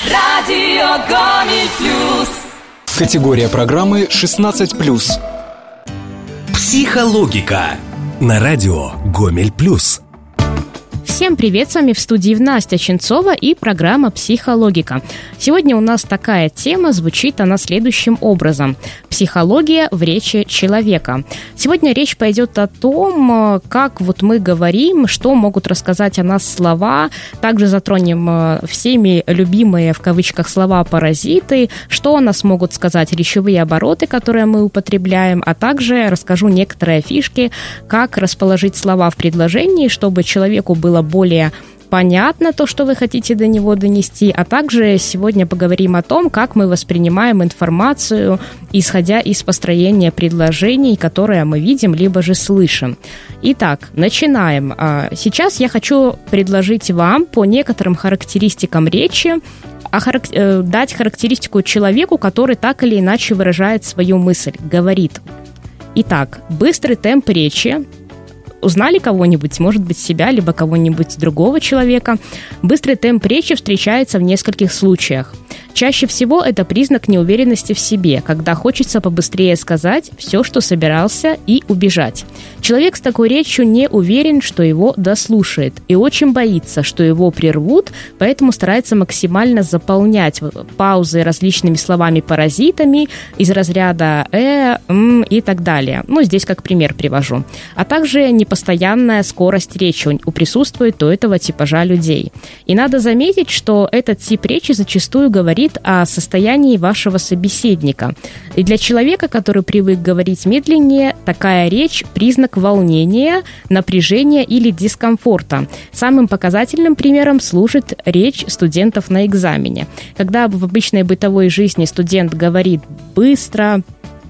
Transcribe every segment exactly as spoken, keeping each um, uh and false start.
Радио Гомель Плюс. Категория программы шестнадцать плюс. Психологика на радио Гомель Плюс. Всем привет, с вами в студии Настя Ченцова и программа «Психологика». Сегодня у нас такая тема, звучит она следующим образом. Психология в речи человека. Сегодня речь пойдет о том, как вот мы говорим, что могут рассказать о нас слова. Также затронем всеми любимые, в кавычках, слова-паразиты, что о нас могут сказать речевые обороты, которые мы употребляем, а также расскажу некоторые фишки, как расположить слова в предложении, чтобы человеку было более понятно то, что вы хотите до него донести, а также сегодня поговорим о том, как мы воспринимаем информацию, исходя из построения предложений, которые мы видим, либо же слышим. Итак, начинаем. Сейчас я хочу предложить вам по некоторым характеристикам речи дать характеристику человеку, который так или иначе выражает свою мысль, говорит. Итак, быстрый темп речи. Узнали кого-нибудь, может быть, себя, либо кого-нибудь другого человека. Быстрый темп речи встречается в нескольких случаях. Чаще всего это признак неуверенности в себе, когда хочется побыстрее сказать все, что собирался, и убежать. Человек с такой речью не уверен, что его дослушает, и очень боится, что его прервут, поэтому старается максимально заполнять паузы различными словами-паразитами из разряда «э», «м» и так далее. Ну, здесь как пример привожу. А также непостоянная скорость речи у присутствует у этого типажа людей. И надо заметить, что этот тип речи зачастую говорит о состоянии вашего собеседника. И для человека, который привык говорить медленнее, такая речь – признак волнения, напряжения или дискомфорта. Самым показательным примером служит речь студентов на экзамене. Когда в обычной бытовой жизни студент говорит быстро,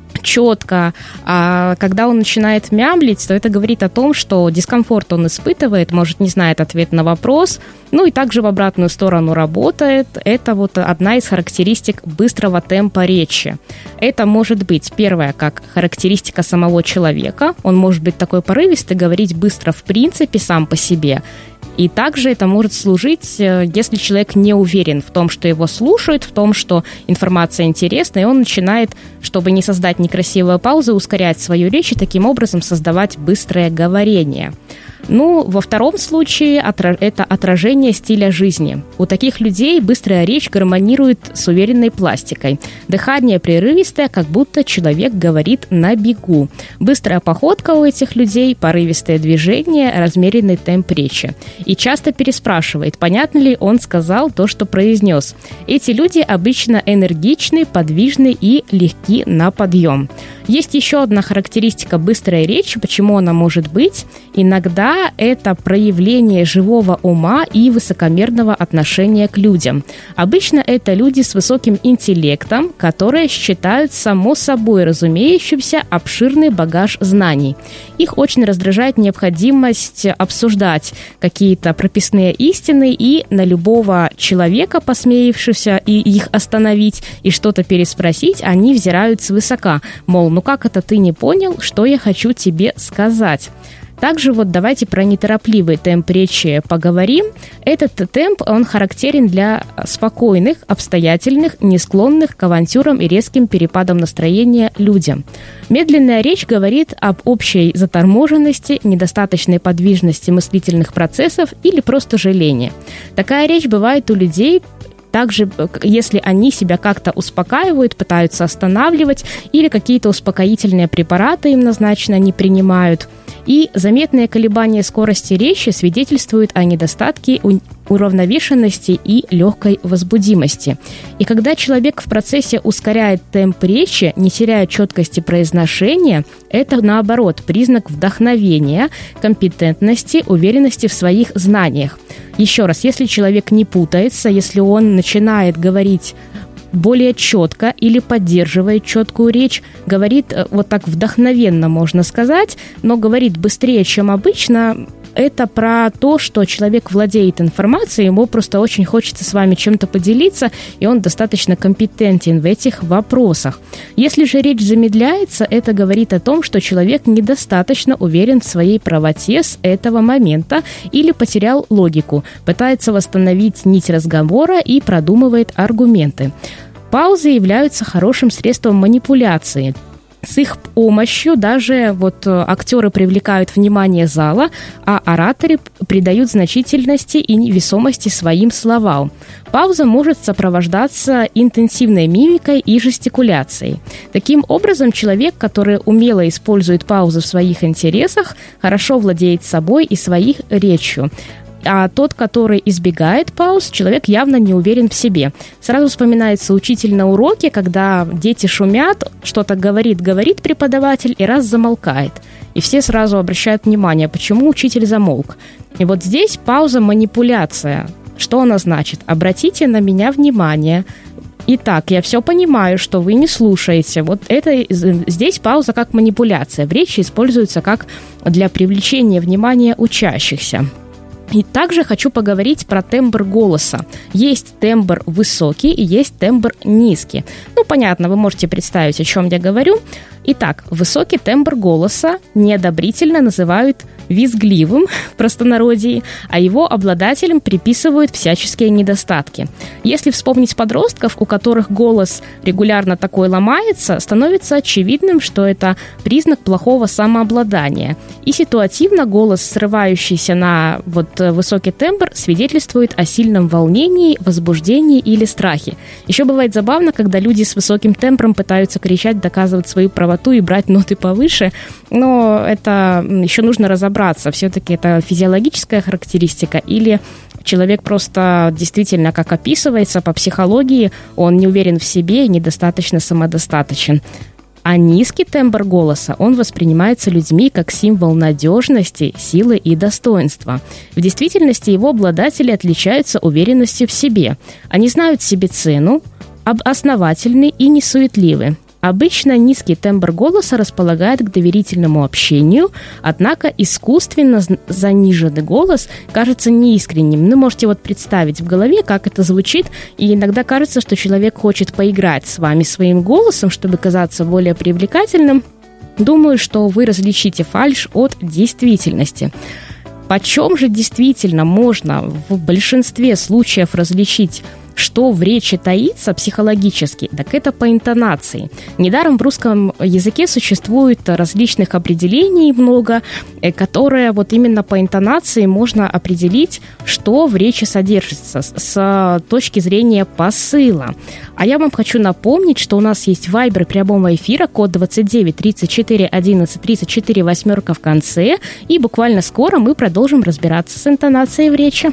четко, а когда он начинает мямлить, то это говорит о том, что дискомфорт он испытывает, может, не знает ответ на вопрос, ну и также в обратную сторону работает. Это вот одна из характеристик быстрого темпа речи. Это может быть, первое, как характеристика самого человека, он может быть такой порывистый, говорить быстро в принципе сам по себе. И также это может служить, если человек не уверен в том, что его слушают, в том, что информация интересна, и он начинает, чтобы не создать некрасивые паузы, ускорять свою речь и таким образом создавать быстрое говорение. Ну, во втором случае это отражение стиля жизни. У таких людей быстрая речь гармонирует с уверенной пластикой. Дыхание прерывистое, как будто человек говорит на бегу. Быстрая походка у этих людей, порывистое движение, размеренный темп речи. И часто переспрашивает, понятно ли он сказал то, что произнес. Эти люди обычно энергичны, подвижны и легки на подъем. Есть еще одна характеристика быстрой речи, почему она может быть. Иногда это проявление живого ума и высокомерного отношения к людям. Обычно это люди с высоким интеллектом, которые считают само собой разумеющимся обширный багаж знаний. Их очень раздражает необходимость обсуждать какие-то прописные истины, и на любого человека, посмеявшегося и их остановить, и что-то переспросить, они взирают свысока. Мол, ну как это ты не понял, что я хочу тебе сказать? Также вот давайте про неторопливый темп речи поговорим. Этот темп, он характерен для спокойных, обстоятельных, не склонных к авантюрам и резким перепадам настроения людям. Медленная речь говорит об общей заторможенности, недостаточной подвижности мыслительных процессов или просто желении. Такая речь бывает у людей, также, если они себя как-то успокаивают, пытаются останавливать, или какие-то успокоительные препараты им назначено, они принимают. И заметные колебания скорости речи свидетельствуют о недостатке уравновешенности и легкой возбудимости. И когда человек в процессе ускоряет темп речи, не теряя четкости произношения, это, наоборот, признак вдохновения, компетентности, уверенности в своих знаниях. Еще раз, если человек не путается, если он начинает говорить более четко или поддерживает четкую речь, говорит вот так вдохновенно, можно сказать, но говорит быстрее, чем обычно, Это про то, что человек владеет информацией, ему просто очень хочется с вами чем-то поделиться, и он достаточно компетентен в этих вопросах. Если же речь замедляется, это говорит о том, что человек недостаточно уверен в своей правоте с этого момента или потерял логику, пытается восстановить нить разговора и продумывает аргументы. Паузы являются хорошим средством манипуляции. С их помощью даже вот актеры привлекают внимание зала, а ораторы придают значительности и весомости своим словам. Пауза может сопровождаться интенсивной мимикой и жестикуляцией. Таким образом, человек, который умело использует паузу в своих интересах, хорошо владеет собой и своей речью. А тот, который избегает пауз, человек явно не уверен в себе. Сразу вспоминается учитель на уроке, когда дети шумят, что-то говорит, говорит преподаватель и раз замолкает. И все сразу обращают внимание, почему учитель замолк. И вот здесь пауза – манипуляция. Что она значит? Обратите на меня внимание. Итак, я все понимаю, что вы не слушаете. Вот это здесь пауза как манипуляция. В речи используется как для привлечения внимания учащихся. И также хочу поговорить про тембр голоса. Есть тембр высокий и есть тембр низкий. Ну, понятно, вы можете представить, о чем я говорю. Итак, высокий тембр голоса неодобрительно называют визгливым в простонародье, а его обладателям приписывают всяческие недостатки. Если вспомнить подростков, у которых голос регулярно такой ломается, становится очевидным, что это признак плохого самообладания. И ситуативно голос, срывающийся на вот высокий тембр, свидетельствует о сильном волнении, возбуждении или страхе. Еще бывает забавно, когда люди с высоким тембром пытаются кричать, доказывать свою правоту и брать ноты повыше, но это еще нужно разобраться. Все-таки это физиологическая характеристика или человек просто действительно, как описывается по психологии, он не уверен в себе и недостаточно самодостаточен. А низкий тембр голоса, он воспринимается людьми как символ надежности, силы и достоинства. В действительности его обладатели отличаются уверенностью в себе. Они знают себе цену, основательны и несуетливы. Обычно низкий тембр голоса располагает к доверительному общению, однако искусственно заниженный голос кажется неискренним. Вы можете вот представить в голове, как это звучит, и иногда кажется, что человек хочет поиграть с вами своим голосом, чтобы казаться более привлекательным. Думаю, что вы различите фальшь от действительности. Почем же действительно можно в большинстве случаев различить, что в речи таится психологически, так это по интонации. Недаром в русском языке существует различных определений много, которые вот именно по интонации можно определить, что в речи содержится с точки зрения посыла. А я вам хочу напомнить, что у нас есть вайбер прямого эфира, код двадцать девять тридцать четыре одиннадцать тридцать четыре, восьмерка в конце, и буквально скоро мы продолжим разбираться с интонацией в речи.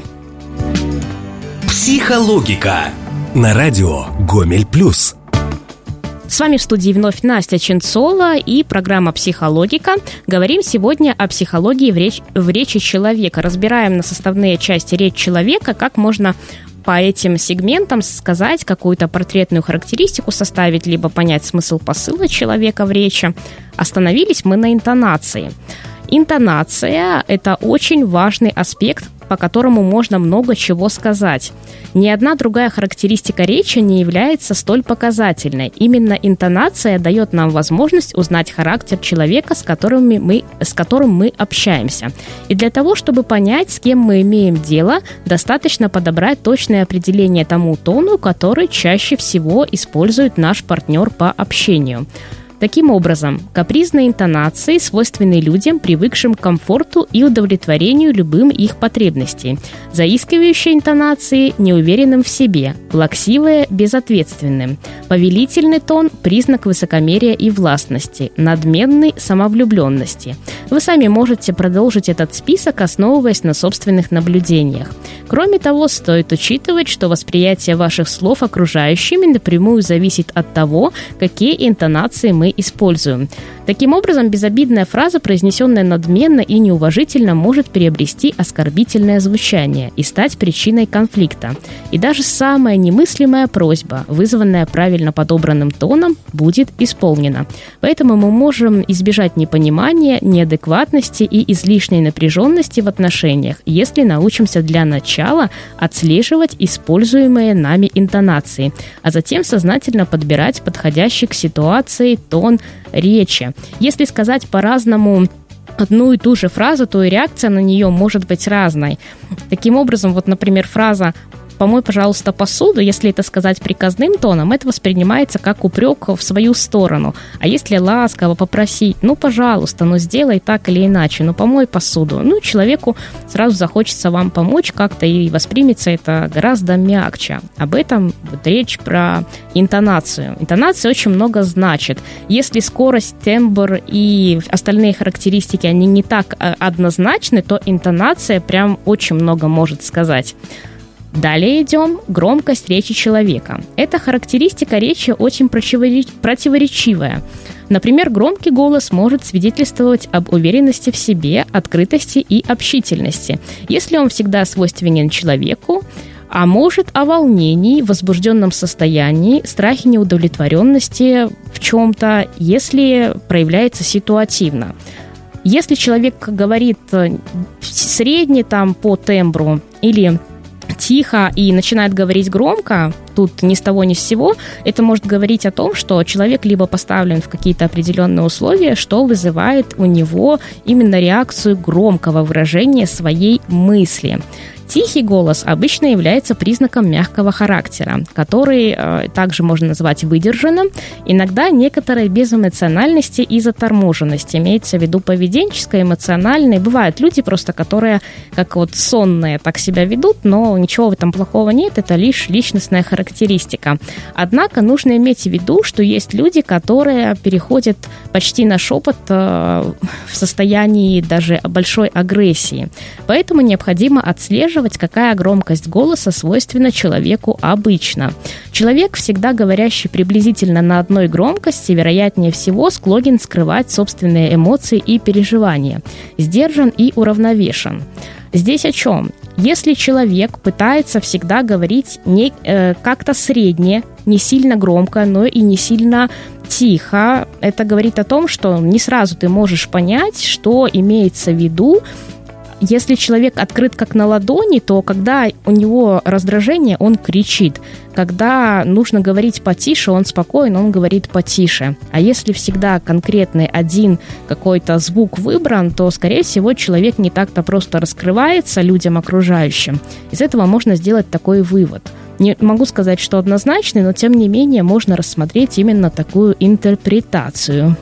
Психологика на радио Гомель Плюс. С вами в студии вновь Настя Ченцова и программа «Психологика». Говорим сегодня о психологии в, реч... в речи человека. Разбираем на составные части речь человека, как можно по этим сегментам сказать какую-то портретную характеристику, составить, либо понять смысл посыла человека в речи. Остановились мы на интонации. Интонация – это очень важный аспект, по которому можно много чего сказать. Ни одна другая характеристика речи не является столь показательной. Именно интонация дает нам возможность узнать характер человека, с, которыми мы, с которым мы общаемся. И для того, чтобы понять, с кем мы имеем дело, достаточно подобрать точное определение тому тону, который чаще всего использует наш партнер по общению. Таким образом, капризные интонации свойственны людям, привыкшим к комфорту и удовлетворению любым их потребностей. Заискивающие интонации – неуверенным в себе, плаксивые – безответственным. Повелительный тон – признак высокомерия и властности, надменный – самовлюбленности. Вы сами можете продолжить этот список, основываясь на собственных наблюдениях. Кроме того, стоит учитывать, что восприятие ваших слов окружающими напрямую зависит от того, какие интонации мы используем. Таким образом, безобидная фраза, произнесенная надменно и неуважительно, может приобрести оскорбительное звучание и стать причиной конфликта. И даже самая немыслимая просьба, вызванная правильно подобранным тоном, будет исполнена. Поэтому мы можем избежать непонимания, неадекватности и излишней напряженности в отношениях, если научимся для начала отслеживать используемые нами интонации, а затем сознательно подбирать подходящий к ситуации тон речи. Если сказать по-разному одну и ту же фразу, то и реакция на нее может быть разной. Таким образом, вот, например, фраза «помой, пожалуйста, посуду», если это сказать приказным тоном, это воспринимается как упрек в свою сторону. А если ласково попросить «ну, пожалуйста, ну, сделай так или иначе, ну, помой посуду», ну, человеку сразу захочется вам помочь как-то, и воспримется это гораздо мягче. Об этом вот речь про интонацию. Интонация очень много значит. Если скорость, тембр и остальные характеристики, они не так однозначны, то интонация прям очень много может сказать. Далее идем. Громкость речи человека. Эта характеристика речи очень противоречивая. Например, громкий голос может свидетельствовать об уверенности в себе, открытости и общительности, если он всегда свойственен человеку, а может о волнении, возбужденном состоянии, страхе неудовлетворенности в чем-то, если проявляется ситуативно. Если человек говорит средне там по тембру или тихо и начинает говорить громко, тут ни с того ни с сего, это может говорить о том, что человек либо поставлен в какие-то определенные условия, что вызывает у него именно реакцию громкого выражения своей мысли. Тихий голос обычно является признаком мягкого характера, который э, также можно назвать выдержанным, иногда некоторой безэмоциональности и заторможенности, имеется в виду поведенческой, эмоциональной. Бывают люди просто, которые как вот сонные так себя ведут, но ничего в этом плохого нет, это лишь личностная характеристика. Однако нужно иметь в виду, что есть люди, которые переходят почти на шепот э, в состоянии даже большой агрессии. Поэтому необходимо отслеживать, какая громкость голоса свойственна человеку обычно. Человек, всегда говорящий приблизительно на одной громкости, вероятнее всего склонен скрывать собственные эмоции и переживания, сдержан и уравновешен. Здесь о чем? Если человек пытается всегда говорить не, э, как-то средне, не сильно громко, но и не сильно тихо, это говорит о том, что не сразу ты можешь понять, что имеется в виду. Если человек открыт как на ладони, то когда у него раздражение, он кричит. Когда нужно говорить потише, он спокоен, он говорит потише. А если всегда конкретный один какой-то звук выбран, то, скорее всего, человек не так-то просто раскрывается людям окружающим. Из этого можно сделать такой вывод. Не могу сказать, что однозначный, но тем не менее можно рассмотреть именно такую интерпретацию.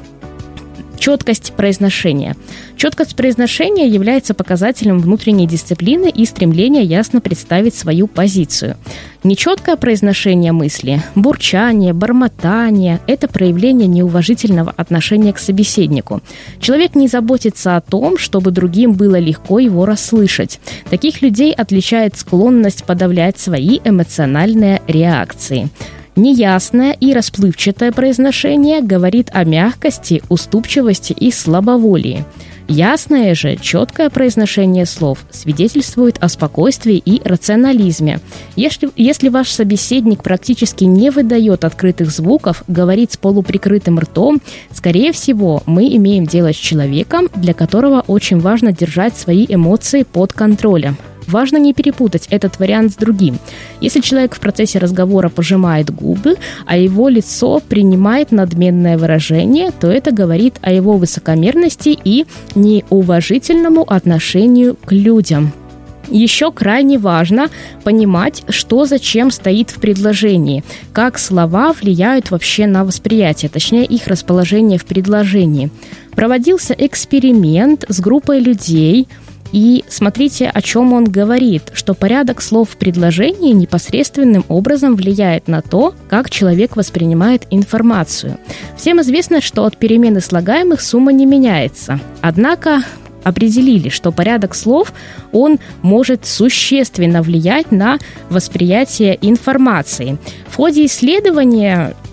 Четкость произношения. Четкость произношения является показателем внутренней дисциплины и стремления ясно представить свою позицию. Нечеткое произношение мысли, бурчание, бормотание – это проявление неуважительного отношения к собеседнику. Человек не заботится о том, чтобы другим было легко его расслышать. Таких людей отличает склонность подавлять свои эмоциональные реакции. Неясное и расплывчатое произношение говорит о мягкости, уступчивости и слабоволии. Ясное же, четкое произношение слов свидетельствует о спокойствии и рационализме. Если, если ваш собеседник практически не выдает открытых звуков, говорит с полуприкрытым ртом, скорее всего, мы имеем дело с человеком, для которого очень важно держать свои эмоции под контролем. Важно не перепутать этот вариант с другим. Если человек в процессе разговора пожимает губы, а его лицо принимает надменное выражение, то это говорит о его высокомерности и неуважительному отношению к людям. Еще крайне важно понимать, что зачем стоит в предложении, как слова влияют вообще на восприятие, точнее их расположение в предложении. Проводился эксперимент с группой людей, и смотрите, о чем он говорит, что порядок слов в предложении непосредственным образом влияет на то, как человек воспринимает информацию. Всем известно, что от перемены слагаемых сумма не меняется. Однако определили, что порядок слов, он может существенно влиять на восприятие информации. В ходе исследования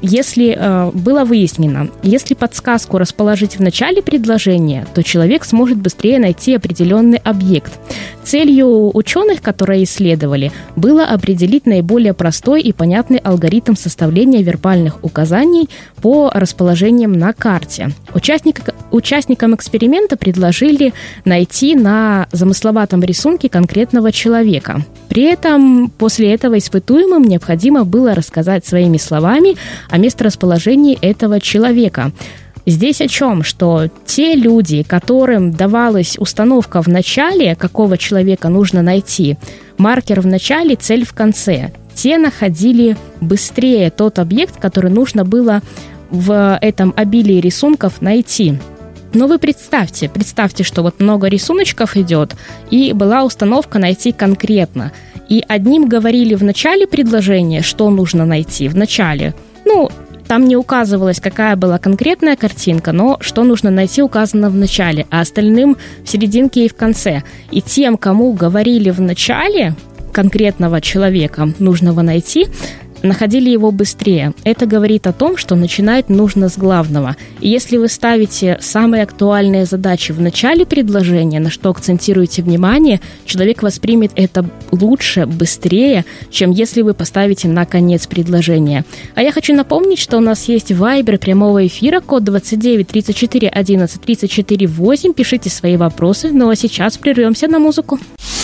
если э, было выяснено, если подсказку расположить в начале предложения, то человек сможет быстрее найти определенный объект. Целью ученых, которые исследовали, было определить наиболее простой и понятный алгоритм составления вербальных указаний по расположениям на карте. Участник, участникам эксперимента предложили найти на замысловатом рисунке конкретного человека. При этом после этого испытуемым необходимо было рассказать своими словами о месторасположении этого человека. Здесь о чем? Что те люди, которым давалась установка в начале, какого человека нужно найти, маркер в начале, цель в конце, те находили быстрее тот объект, который нужно было в этом обилии рисунков найти. Но вы представьте, представьте, что вот много рисуночков идет, и была установка найти конкретно. И одним говорили в начале предложения, что нужно найти в начале. Ну, там не указывалось, какая была конкретная картинка, но что нужно найти, указано в начале, а остальным в серединке и в конце. И тем, кому говорили в начале конкретного человека нужного найти, находили его быстрее. Это говорит о том, что начинать нужно с главного. И если вы ставите самые актуальные задачи в начале предложения, на что акцентируете внимание, человек воспримет это лучше, быстрее, чем если вы поставите на конец предложения. А я хочу напомнить, что у нас есть Viber прямого эфира, код двадцать девять тридцать четыре одиннадцать тридцать четыре восемь. Пишите свои вопросы. Ну а сейчас прервемся на музыку.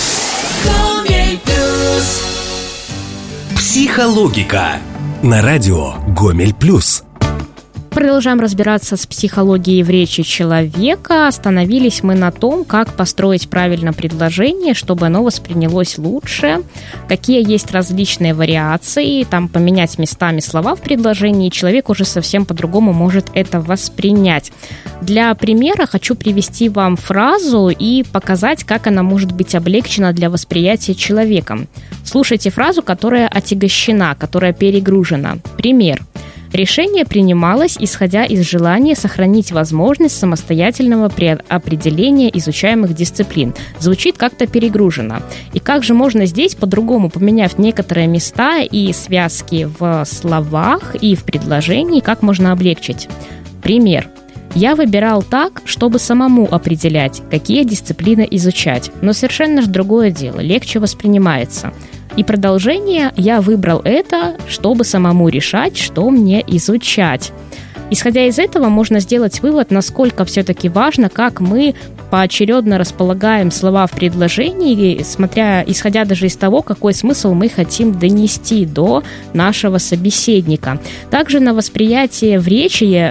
Психологика. На радио Гомель Плюс. Продолжаем разбираться с психологией в речи человека. Остановились мы на том, как построить правильно предложение, чтобы оно воспринялось лучше, какие есть различные вариации, там поменять местами слова в предложении, и человек уже совсем по-другому может это воспринять. Для примера хочу привести вам фразу и показать, как она может быть облегчена для восприятия человеком. Слушайте фразу, которая отягощена, которая перегружена. Пример. Решение принималось, исходя из желания сохранить возможность самостоятельного определения изучаемых дисциплин. Звучит как-то перегружено. И как же можно здесь, по-другому поменяв некоторые места и связки в словах и в предложении, как можно облегчить? Пример. Я выбирал так, чтобы самому определять, какие дисциплины изучать. Но совершенно же другое дело, легче воспринимается. И продолжение «я выбрал это, чтобы самому решать, что мне изучать». Исходя из этого, можно сделать вывод, насколько все-таки важно, как мы поочередно располагаем слова в предложении, смотря, исходя даже из того, какой смысл мы хотим донести до нашего собеседника. Также на восприятие в речи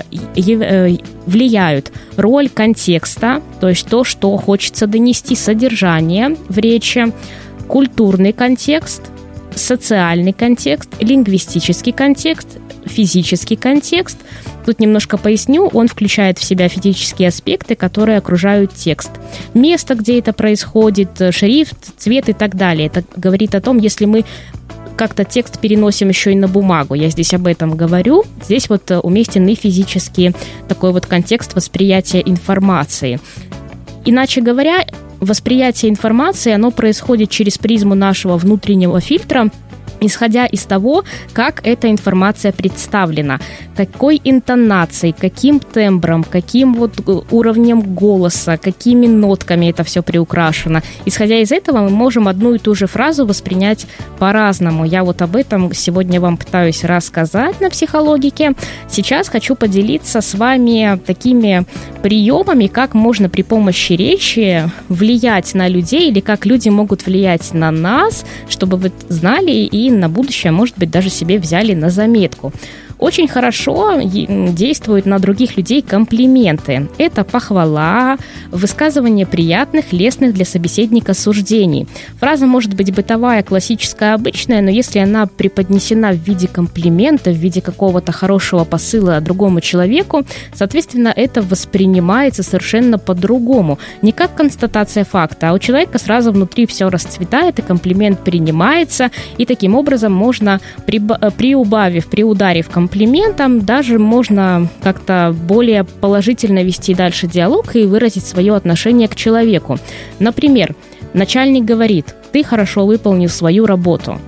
влияют роль контекста, то есть то, что хочется донести, содержание в речи, культурный контекст, социальный контекст, лингвистический контекст, физический контекст. Тут немножко поясню, он включает в себя физические аспекты, которые окружают текст. Место, где это происходит, шрифт, цвет и так далее. Это говорит о том, если мы как-то текст переносим еще и на бумагу. Я здесь об этом говорю. Здесь вот уместен и физический такой вот контекст восприятия информации. Иначе говоря, восприятие информации, оно происходит через призму нашего внутреннего фильтра, исходя из того, как эта информация представлена, какой интонацией, каким тембром, каким вот уровнем голоса, какими нотками это все приукрашено. Исходя из этого, мы можем одну и ту же фразу воспринять по-разному. Я вот об этом сегодня вам пытаюсь рассказать на психологике. Сейчас хочу поделиться с вами такими приемами, как можно при помощи речи влиять на людей или как люди могут влиять на нас, чтобы вы знали и на будущее, может быть, даже себе взяли на заметку. Очень хорошо действуют на других людей комплименты. Это похвала, высказывание приятных, лестных для собеседника суждений. Фраза может быть бытовая, классическая, обычная, но если она преподнесена в виде комплимента, в виде какого-то хорошего посыла другому человеку, соответственно, это воспринимается совершенно по-другому. Не как констатация факта, а у человека сразу внутри все расцветает, и комплимент принимается, и таким образом можно, приубавив, приударив комплимент, комплиментом, даже можно как-то более положительно вести дальше диалог и выразить свое отношение к человеку. Например, начальник говорит: «Ты хорошо выполнил свою работу».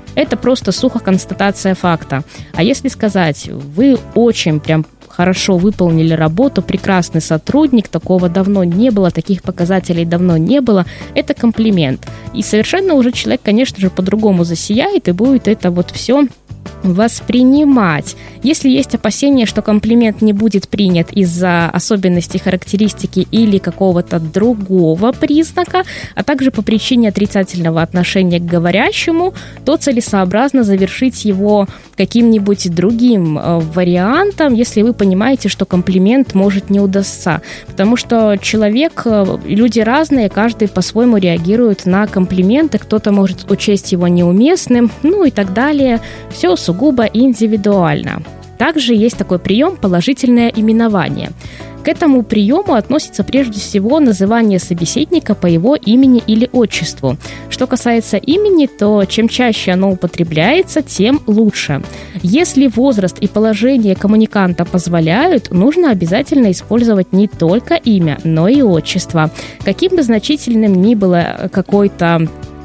Это просто сухо констатация факта. А если сказать, вы очень прям хорошо выполнили работу, прекрасный сотрудник, такого давно не было, таких показателей давно не было, это комплимент. И совершенно уже человек, конечно же, по-другому засияет и будет это вот все воспринимать. Если есть опасения, что комплимент не будет принят из-за особенностей характеристики или какого-то другого признака, а также по причине отрицательного отношения к говорящему, то целесообразно завершить его каким-нибудь другим вариантом, если вы понимаете, что комплимент может не удастся. Потому что человек, люди разные, каждый по-своему реагирует на комплименты, кто-то может учесть его неуместным, ну и так далее. Все сугубо индивидуально. Также есть такой прием положительное именование. К этому приему относится прежде всего называние собеседника по его имени или отчеству. Что касается имени, то чем чаще оно употребляется, тем лучше. Если возраст и положение коммуниканта позволяют, нужно обязательно использовать не только имя, но и отчество. Каким бы значительным ни было какой-то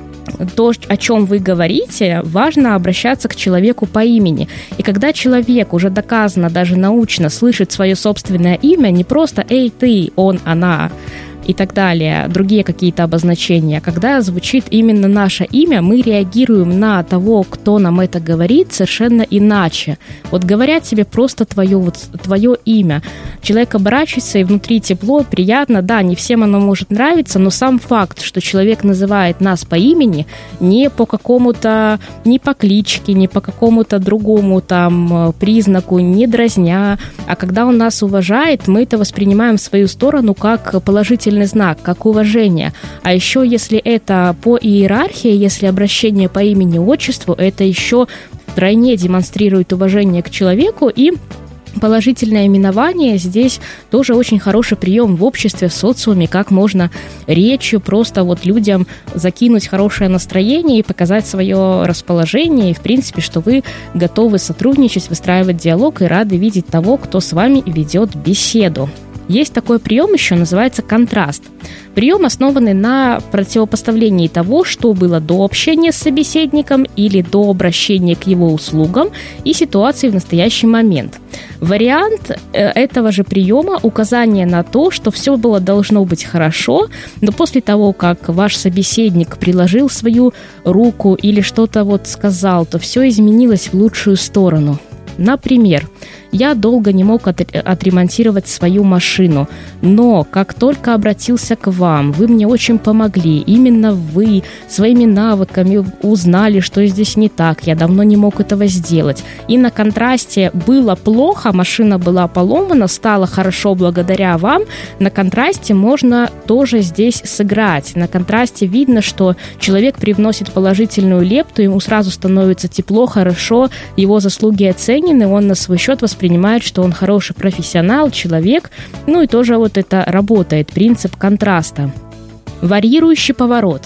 то, о чем вы говорите, важно обращаться к человеку по имени. И когда человек уже доказано, даже научно, слышит свое собственное имя, не просто «эй, ты», «он», «она», и так далее, другие какие-то обозначения. Когда звучит именно наше имя, мы реагируем на того, кто нам это говорит, совершенно иначе. Вот говорят тебе просто твое, вот, твое имя. Человек оборачивается, и внутри тепло, приятно. Да, не всем оно может нравиться, но сам факт, что человек называет нас по имени, не по какому-то, не по кличке, не по какому-то другому там признаку, не дразня, а когда он нас уважает, мы это воспринимаем в свою сторону как положительный знак, как уважение. А еще, если это по иерархии, если обращение по имени-отчеству, это еще втройне демонстрирует уважение к человеку, и положительное именование здесь тоже очень хороший прием в обществе, в социуме, как можно речью просто вот людям закинуть хорошее настроение и показать свое расположение, и в принципе, что вы готовы сотрудничать, выстраивать диалог и рады видеть того, кто с вами ведет беседу. Есть такой прием еще, называется контраст. Прием, основанный на противопоставлении того, что было до общения с собеседником или до обращения к его услугам, и ситуации в настоящий момент. Вариант этого же приема – указание на то, что все было должно быть хорошо, но после того, как ваш собеседник приложил свою руку или что-то вот сказал, то все изменилось в лучшую сторону. Например, я долго не мог отремонтировать свою машину, но как только обратился к вам, вы мне очень помогли. Именно вы своими навыками узнали, что здесь не так. Я давно не мог этого сделать. И на контрасте было плохо, машина была поломана, стало хорошо благодаря вам. На контрасте можно тоже здесь сыграть. На контрасте видно, что человек привносит положительную лепту, ему сразу становится тепло, хорошо, его заслуги оценены, он на свой счет воспринимает, понимает, что он хороший профессионал, человек, ну и тоже вот это работает, принцип контраста. Варьирующий поворот.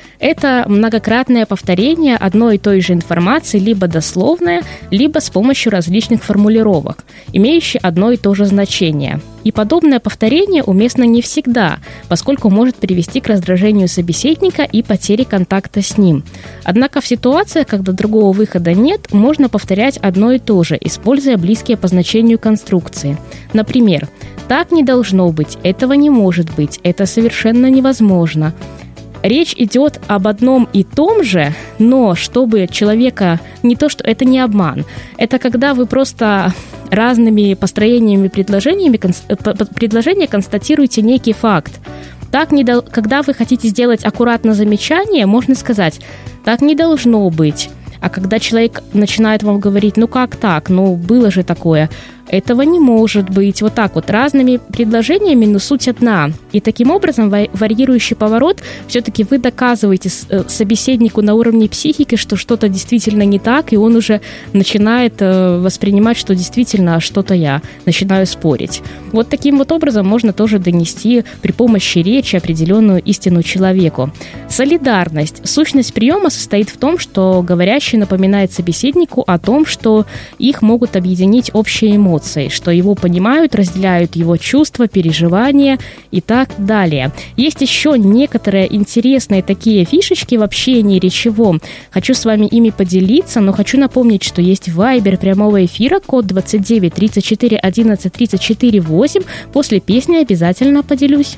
Это многократное повторение одной и той же информации, либо дословное, либо с помощью различных формулировок, имеющие одно и то же значение. И подобное повторение уместно не всегда, поскольку может привести к раздражению собеседника и потере контакта с ним. Однако в ситуациях, когда другого выхода нет, можно повторять одно и то же, используя близкие по значению конструкции. Например, «так не должно быть», «этого не может быть», «это совершенно невозможно». Речь идет об одном и том же, но чтобы человека... Не то, что это не обман. Это когда вы просто разными построениями предложениями, предложения констатируете некий факт. Так не до... Когда вы хотите сделать аккуратно замечание, можно сказать «так не должно быть». А когда человек начинает вам говорить «ну как так? Ну было же такое», этого не может быть. Вот так вот, разными предложениями, но суть одна. И таким образом варьирующий поворот, все-таки вы доказываете собеседнику на уровне психики, что что-то действительно не так, и он уже начинает воспринимать, что действительно что-то я, начинаю спорить. Вот таким вот образом можно тоже донести при помощи речи определенную истину человеку. Солидарность. Сущность приема состоит в том, что говорящий случае напоминает собеседнику о том, что их могут объединить общие эмоции, что его понимают, разделяют его чувства, переживания и так далее. Есть еще некоторые интересные такие фишечки в общении речевом. Хочу с вами ими поделиться, но хочу напомнить, что есть Вайбер прямого эфира, код двадцать девять тридцать четыре одиннадцать тридцать четыре восемь. После песни обязательно поделюсь.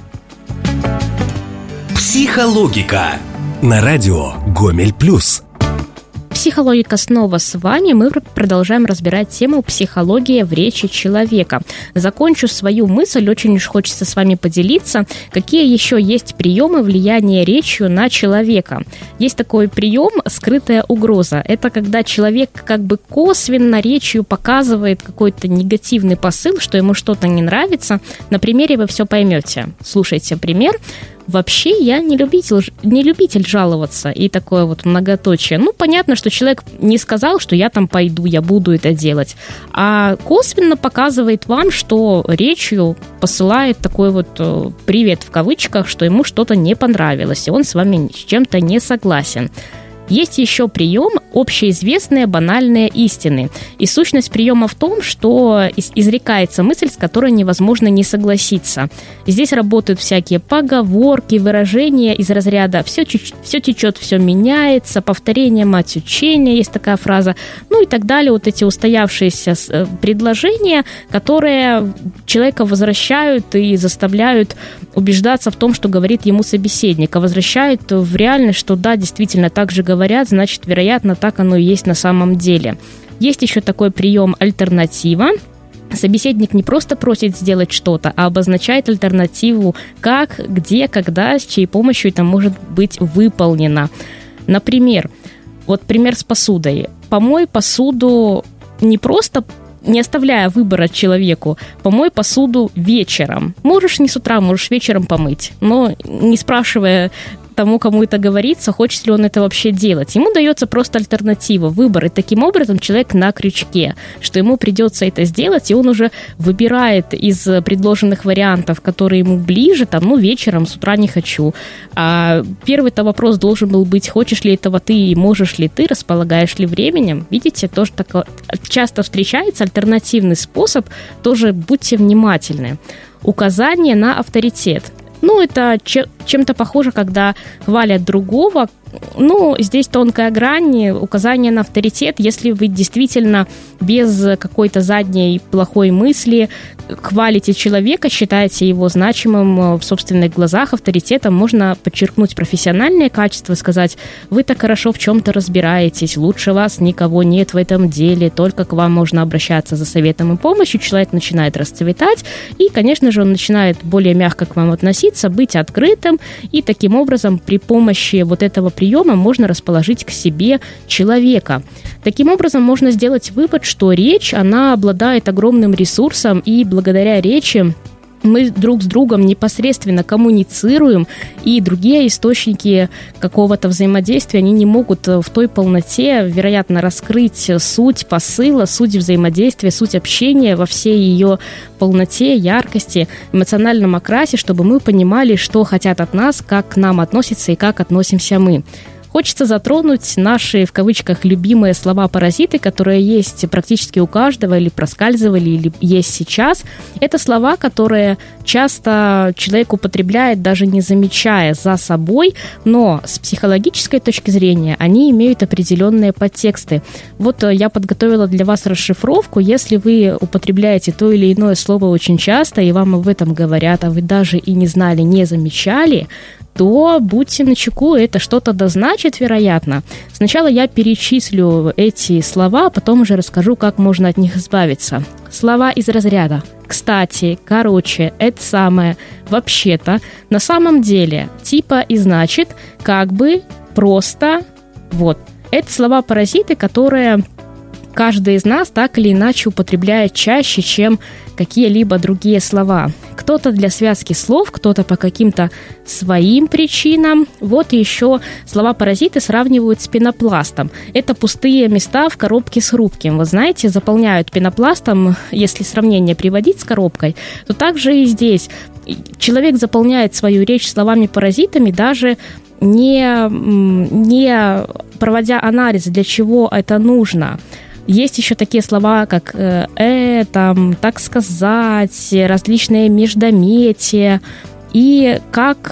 Психологика. На радио Гомель Плюс. Психологика снова с вами. Мы продолжаем разбирать тему психология в речи человека. Закончу свою мысль, очень уж хочется с вами поделиться, какие еще есть приемы влияния речью на человека. Есть такой прием «скрытая угроза». Это когда человек как бы косвенно речью показывает какой-то негативный посыл, что ему что-то не нравится. На примере вы все поймете. Слушайте пример. Вообще я не любитель, не любитель жаловаться, и такое вот многоточие. Ну, понятно, что человек не сказал, что я там пойду, я буду это делать, а косвенно показывает вам, что речью посылает такой вот привет в кавычках, что ему что-то не понравилось, и он с вами с чем-то не согласен. Есть еще прием общеизвестные банальные истины. И сущность приема в том, что изрекается мысль, с которой невозможно не согласиться. И здесь работают всякие поговорки, выражения из разряда «все, все течет, все меняется», «повторение мать учения», есть такая фраза, ну и так далее. Вот эти устоявшиеся предложения, которые человека возвращают и заставляют убеждаться в том, что говорит ему собеседник, а возвращают в реальность, что да, действительно, так же говорят, значит, вероятно, так оно и есть на самом деле. Есть еще такой прием альтернатива. Собеседник не просто просит сделать что-то, а обозначает альтернативу, как, где, когда, с чьей помощью это может быть выполнено. Например, вот пример с посудой. Помой посуду не просто не оставляя выбора человеку, помой посуду вечером. Можешь не с утра, можешь вечером помыть, но не спрашивая тому, кому это говорится, хочет ли он это вообще делать. Ему дается просто альтернатива, выбор, и таким образом человек на крючке, что ему придется это сделать, и он уже выбирает из предложенных вариантов, которые ему ближе, там, ну, вечером, с утра не хочу. А первый-то вопрос должен был быть, хочешь ли этого ты, и можешь ли ты, располагаешь ли временем. Видите, тоже так часто встречается альтернативный способ, тоже будьте внимательны. Указание на авторитет. Ну, это чем-то похоже, когда хвалят другого. Ну, здесь тонкая грань, указание на авторитет. Если вы действительно без какой-то задней плохой мысли хвалите человека, считаете его значимым в собственных глазах, авторитетом, можно подчеркнуть профессиональные качества, сказать, вы так хорошо в чем-то разбираетесь, лучше вас никого нет в этом деле, только к вам можно обращаться за советом и помощью. Человек начинает расцветать, и, конечно же, он начинает более мягко к вам относиться, быть открытым, и таким образом при помощи вот этого приема можно расположить к себе человека. Таким образом, можно сделать вывод, что речь, она обладает огромным ресурсом, и благодаря речи мы друг с другом непосредственно коммуницируем, и другие источники какого-то взаимодействия, они не могут в той полноте, вероятно, раскрыть суть посыла, суть взаимодействия, суть общения во всей ее полноте, яркости, эмоциональном окрасе, чтобы мы понимали, что хотят от нас, как к нам относятся и как относимся мы. Хочется затронуть наши, в кавычках, любимые слова-паразиты, которые есть практически у каждого, или проскальзывали, или есть сейчас. Это слова, которые часто человек употребляет, даже не замечая за собой, но с психологической точки зрения они имеют определенные подтексты. Вот я подготовила для вас расшифровку. Если вы употребляете то или иное слово очень часто, и вам об этом говорят, а вы даже и не знали, не замечали, то будьте начеку, это что-то да значит, вероятно. Сначала я перечислю эти слова, а потом уже расскажу, как можно от них избавиться. Слова из разряда «кстати», «короче», «это самое», «вообще-то», «на самом деле», «типа» и «значит», «как бы», «просто», вот. Это слова-паразиты, которые каждый из нас так или иначе употребляет чаще, чем какие-либо другие слова. Кто-то для связки слов, кто-то по каким-то своим причинам. Вот и еще слова-паразиты сравнивают с пенопластом. Это пустые места в коробке с хрупким. Вы знаете, заполняют пенопластом, если сравнение приводить с коробкой, то также и здесь. Человек заполняет свою речь словами-паразитами даже не, не проводя анализ, для чего это нужно. Есть еще такие слова, как «э», там, «так сказать», различные междометия. И как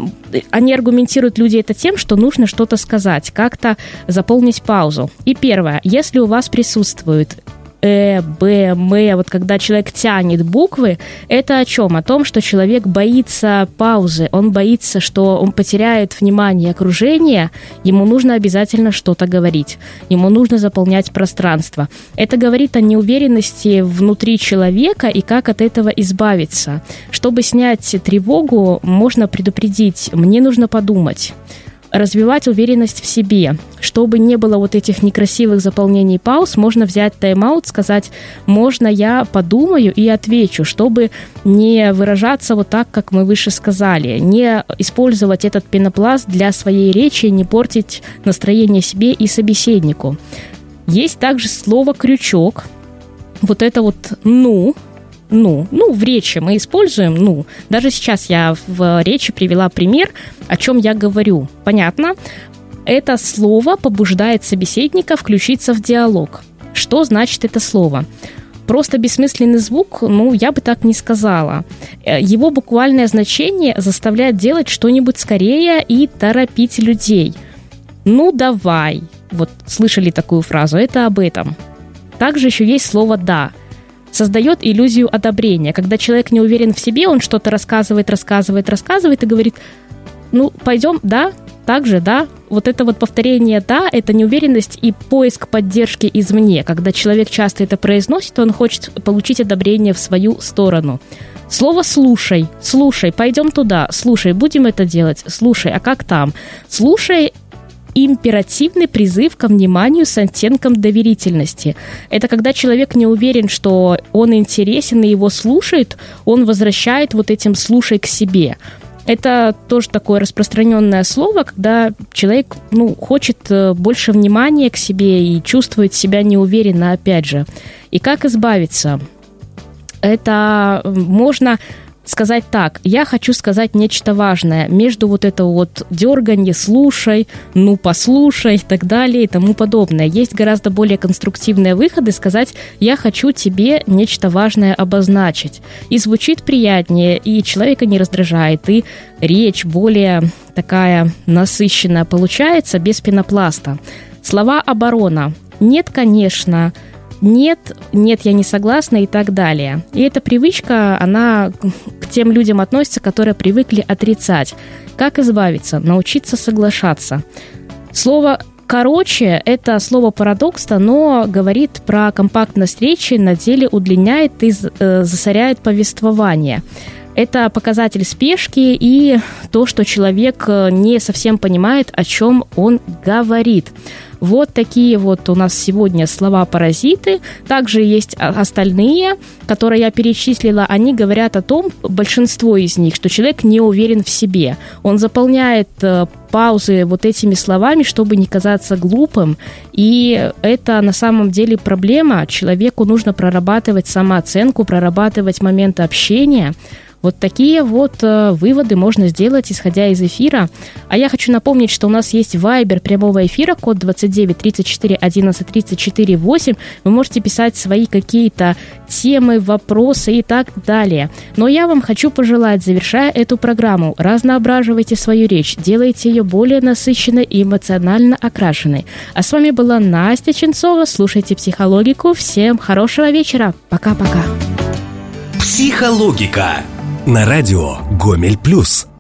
они аргументируют люди это тем, что нужно что-то сказать, как-то заполнить паузу. И первое, если у вас присутствует э, б, м, вот когда человек тянет буквы, это о чем? О том, что человек боится паузы, он боится, что он потеряет внимание окружения, ему нужно обязательно что-то говорить, ему нужно заполнять пространство. Это говорит о неуверенности внутри человека и как от этого избавиться. Чтобы снять тревогу, можно предупредить: мне нужно подумать. Развивать уверенность в себе. Чтобы не было вот этих некрасивых заполнений пауз, можно взять тайм-аут, сказать: можно я подумаю и отвечу, чтобы не выражаться вот так, как мы выше сказали, не использовать этот пенопласт для своей речи, не портить настроение себе и собеседнику. Есть также слово «крючок». Вот это вот «ну». Ну, ну, в речи мы используем «ну». Даже сейчас я в речи привела пример, о чем я говорю. Понятно? Это слово побуждает собеседника включиться в диалог. Что значит это слово? Просто бессмысленный звук, ну, я бы так не сказала. Его буквальное значение заставляет делать что-нибудь скорее и торопить людей. «Ну, давай». Вот слышали такую фразу, это об этом. Также еще есть слово «да». Создает иллюзию одобрения. Когда человек не уверен в себе, он что-то рассказывает, рассказывает, рассказывает и говорит: ну, пойдем, да, так же, да. Вот это вот повторение «да» — это неуверенность и поиск поддержки извне. Когда человек часто это произносит, он хочет получить одобрение в свою сторону. Слово «слушай», «слушай», пойдем туда, «слушай», будем это делать, «слушай», а как там? «Слушай» — императивный призыв ко вниманию с оттенком доверительности. Это когда человек не уверен, что он интересен и его слушает, он возвращает вот этим «слушай» к себе. Это тоже такое распространенное слово, когда человек, ну, хочет больше внимания к себе и чувствует себя неуверенно, опять же. И как избавиться? Это можно сказать так: я хочу сказать нечто важное. Между вот это вот дерганье, слушай, ну послушай и так далее и тому подобное. Есть гораздо более конструктивные выходы сказать: я хочу тебе нечто важное обозначить. И звучит приятнее, и человека не раздражает, и речь более такая насыщенная получается, без пенопласта. Слова оборона. Нет, конечно. Нет, нет, я не согласна и так далее. И эта привычка, она к тем людям относится, которые привыкли отрицать. Как избавиться? Научиться соглашаться. Слово «короче» — это слово парадокса, но говорит про компактность речи, на деле удлиняет и засоряет повествование. Это показатель спешки и то, что человек не совсем понимает, о чем он говорит. Вот такие вот у нас сегодня слова-паразиты. Также есть остальные, которые я перечислила. Они говорят о том, большинство из них, что человек не уверен в себе. Он заполняет паузы вот этими словами, чтобы не казаться глупым. И это на самом деле проблема. Человеку нужно прорабатывать самооценку, прорабатывать моменты общения. Вот такие вот э, выводы можно сделать, исходя из эфира. А я хочу напомнить, что у нас есть вайбер прямого эфира, код двадцать девять тридцать четыре одиннадцать тридцать четыре восемь. Вы можете писать свои какие-то темы, вопросы и так далее. Но я вам хочу пожелать, завершая эту программу: разноображивайте свою речь, делайте ее более насыщенной и эмоционально окрашенной. А с вами была Настя Ченцова. Слушайте «Психологику». Всем хорошего вечера. Пока-пока. Психологика на радио Гомель Плюс.